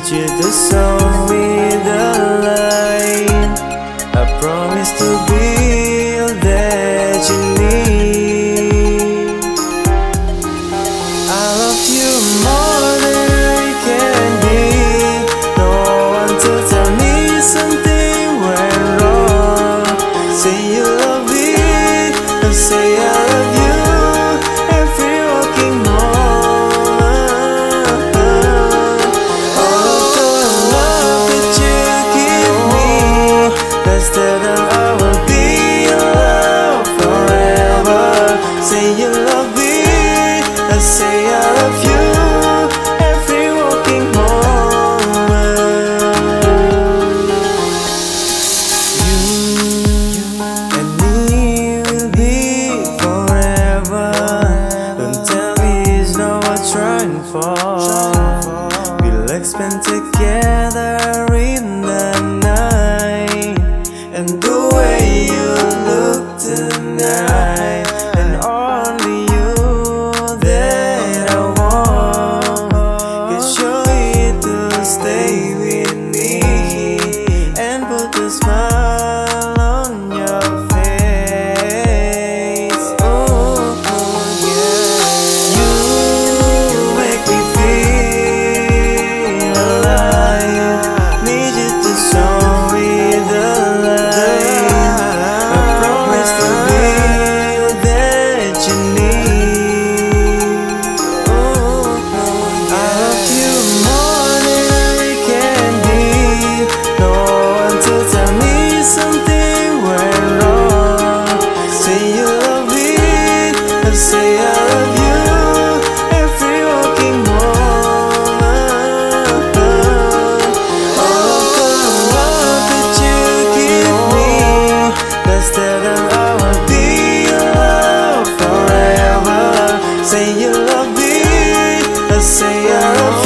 you to show me the light. I promise to be all that you need. I love you more than I can be. No one to tell me something went wrong. Say you love me, or say I love you. Every walking moment, all of the love that you give me, that's that I will be your love forever. Say you love me, I say I love you. Every walking moment, you and me will be forever. Don't tell me it's not what you're trying for. We'll spend together in the night, and the way you look tonight, and only you that I want. 'Cause you're here to stay with me and put a smile on your face. Oh, yeah. You make me feel alive. Need you to show me the light. I promise to be all that you need. Oh, I love you more than I can be. No one to tell me something went wrong. Say you love me, I say I love you. Every walking moment, all of the love that you give me, that's that I will be your love forever. Say you love me, I say I love you.